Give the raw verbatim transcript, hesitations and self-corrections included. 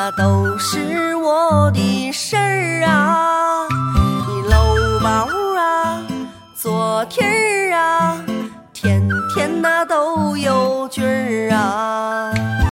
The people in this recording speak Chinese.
那都是我的事儿啊。你搂包啊，做题儿啊，天天那都有句儿啊。